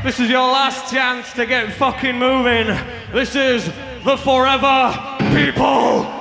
This is your last chance to get fucking moving. This is the Forever People.